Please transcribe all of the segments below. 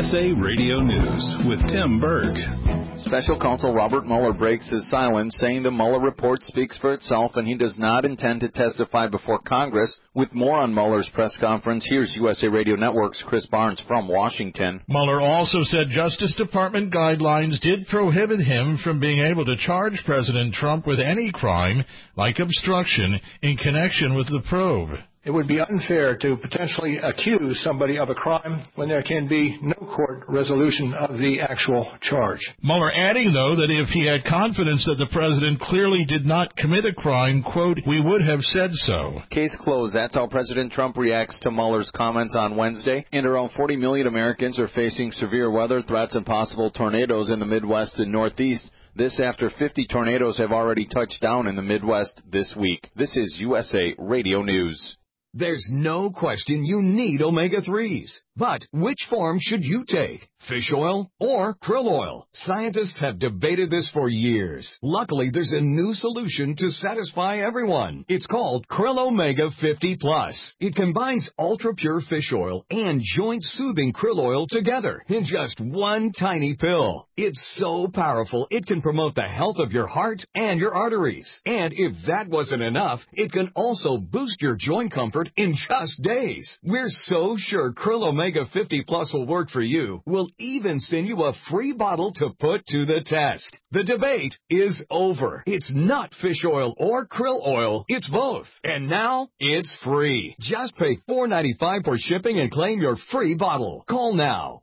USA Radio News with Tim Berg. Special counsel Robert Mueller breaks his silence, saying the Mueller report speaks for itself and he does not intend to testify before Congress. With more on Mueller's press conference, here's USA Radio Network's Chris Barnes from Washington. Mueller also said Justice Department guidelines did prohibit him from being able to charge President Trump with any crime, like obstruction, in connection with the probe. It would be unfair to potentially accuse somebody of a crime when there can be no court resolution of the actual charge. Mueller adding, though, that if he had confidence that the president clearly did not commit a crime, quote, we would have said so. Case closed. That's how President Trump reacts to Mueller's comments on Wednesday. And around 40 million Americans are facing severe weather threats and possible tornadoes in the Midwest and Northeast. This after 50 tornadoes have already touched down in the Midwest this week. This is USA Radio News. There's no question you need omega-3s. But which form should you take? Fish oil or krill oil? Scientists have debated this for years. Luckily, there's a new solution to satisfy everyone. It's called Krill Omega 50 Plus. It combines ultra-pure fish oil and joint-soothing krill oil together in just one tiny pill. It's so powerful, it can promote the health of your heart and your arteries. And if that wasn't enough, it can also boost your joint comfort in just days. We're so sure Krill Omega 50 Plus will work for you. We'll even send you a free bottle to put to the test. The debate is over. It's not fish oil or krill oil. It's both. And now it's free. Just pay $4.95 for shipping and claim your free bottle. Call now.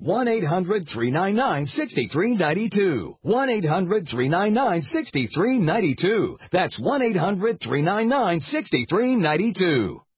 1-800-399-6392. 1-800-399-6392. That's 1-800-399-6392.